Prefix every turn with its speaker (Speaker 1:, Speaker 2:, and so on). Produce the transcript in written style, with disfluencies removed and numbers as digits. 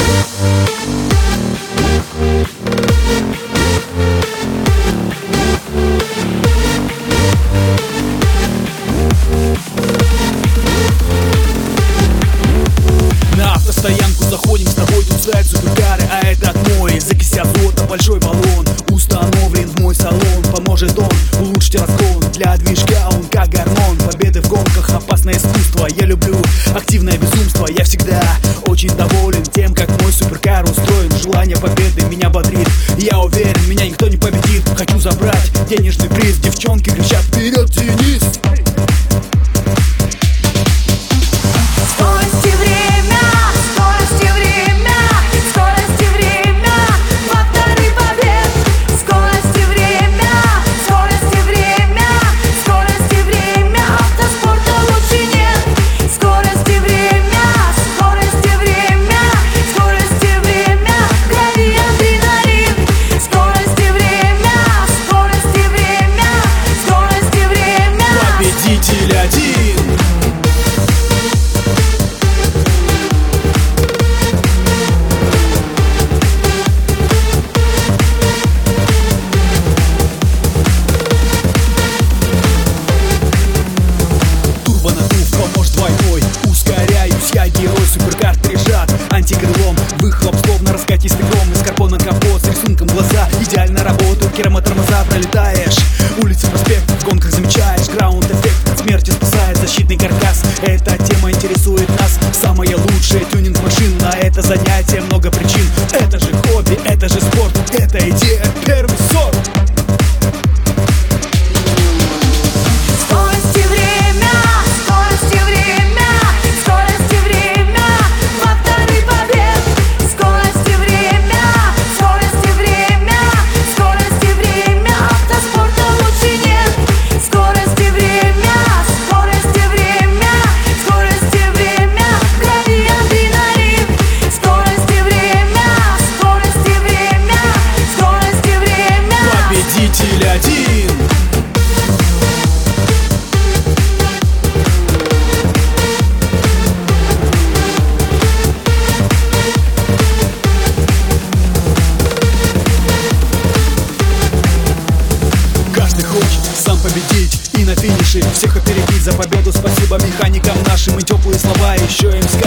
Speaker 1: На автостоянку заходим с тобой, тут стоят суперкары, а этот мой закись азота, большой баллон установлен в мой салон. Поможет он улучшить разгон, для движка он как гормон. Победы в гонках, опасное искусство, я люблю активное безумство. Я всегда очень доволен тем, как мой суперкар устроен. Желание победы меня бодрит, я уверен, меня никто не победит. Хочу забрать денежный приз, девчонки кричат: вперед, Денис! Я герой, суперкар прижат антикрылом, выхлоп словно раскатистый гром. Из карбона капот, с рисунком глаза идеально работают кермотормоза. Пролетаешь улицы, проспект, в гонках замечаешь граунд-эффект, от смерти спасает защитный каркас. Эта тема интересует нас, самое лучшее тюнинг машин. На это занятие много причин, это же хобби, это же спорт, это идея первый сорт. Сам победить и на финише всех опередить. За победу спасибо механикам нашим и теплые слова еще им сказать.